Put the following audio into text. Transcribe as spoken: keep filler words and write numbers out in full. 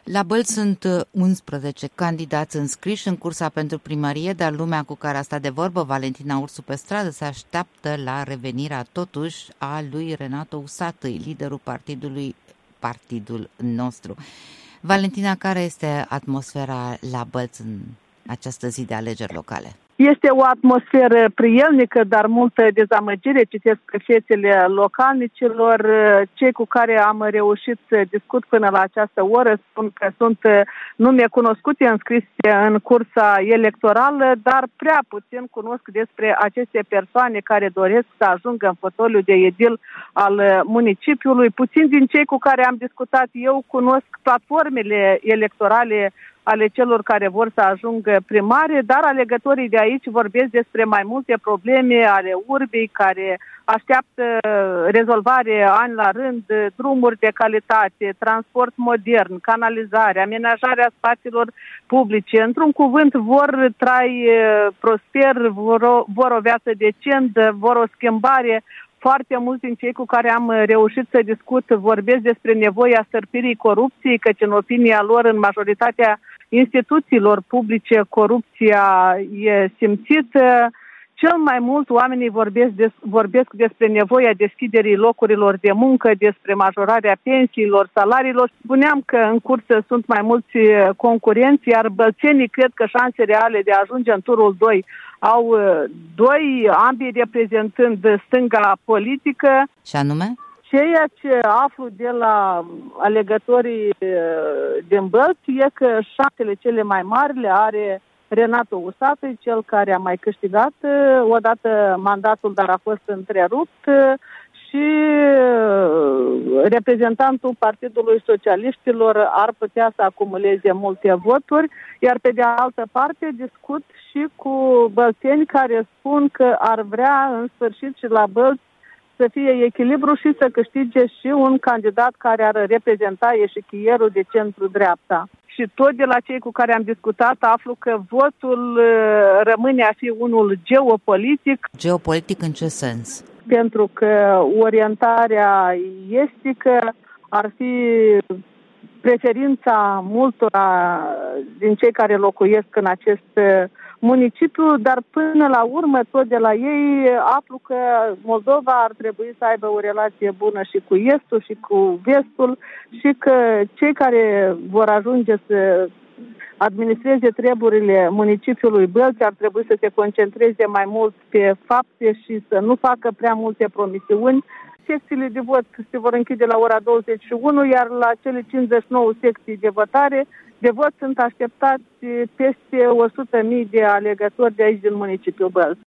La Bălți sunt unsprezece candidați înscriși în cursa pentru primărie, dar lumea cu care a stat de vorbă, Valentina Ursu pe stradă, se așteaptă la revenirea totuși a lui Renato Usatăi, liderul partidului Partidul Nostru. Valentina, care este atmosfera la Bălți în această zi de alegeri locale? Este o atmosferă prielnică, dar multă dezamăgire. Citesc pe fețele localnicilor. Cei cu care am reușit să discut până la această oră spun că sunt nume cunoscute înscrise în cursa electorală, dar prea puțin cunosc despre aceste persoane care doresc să ajungă în fotoliul de edil al municipiului. Puțin din cei cu care am discutat eu cunosc platformele electorale ale celor care vor să ajungă primare, dar alegătorii de aici vorbesc despre mai multe probleme ale urbei care așteaptă rezolvare ani la rând, drumuri de calitate, transport modern, canalizare, amenajarea spațiilor publice. Într-un cuvânt, vor trai prosper, vor o, vor o viață decentă, vor o schimbare. Foarte mulți din cei cu care am reușit să discut vorbesc despre nevoia stârpirii corupției, căci în opinia lor, în majoritatea instituțiilor publice, corupția e simțită. Cel mai mult oamenii vorbesc, des, vorbesc despre nevoia deschiderii locurilor de muncă, despre majorarea pensiilor, salariilor. Spuneam că în cursă sunt mai mulți concurenți, iar bălțenii cred că șanse reale de a ajunge în turul doi au doi, ambii reprezentând stânga politică. Și anume? Ceea ce aflu de la alegătorii din Bălți e că șansele cele mai mari le are Renato Usatăi, cel care a mai câștigat odată mandatul, dar a fost întrerupt, și reprezentantul Partidului Socialiștilor ar putea să acumuleze multe voturi, iar pe de altă parte discut și cu bălțeni care spun că ar vrea în sfârșit și la Bălți să fie echilibru și să câștige și un candidat care ar reprezenta eșichierul de centru-dreapta. Și tot de la cei cu care am discutat aflu că votul rămâne a fi unul geopolitic. Geopolitic în ce sens? Pentru că orientarea estică ar fi preferința multora din cei care locuiesc în acest municipiu, dar până la urmă tot de la ei aflu că Moldova ar trebui să aibă o relație bună și cu estul și cu vestul și că cei care vor ajunge să administreze treburile municipiului Bălți ar trebui să se concentreze mai mult pe fapte și să nu facă prea multe promisiuni. Secțiile de vot se vor închide la ora douăzeci și unu, iar la cele cincizeci și nouă secții de votare de vot sunt așteptați peste o sută de mii de alegători de aici din municipiul Bălți.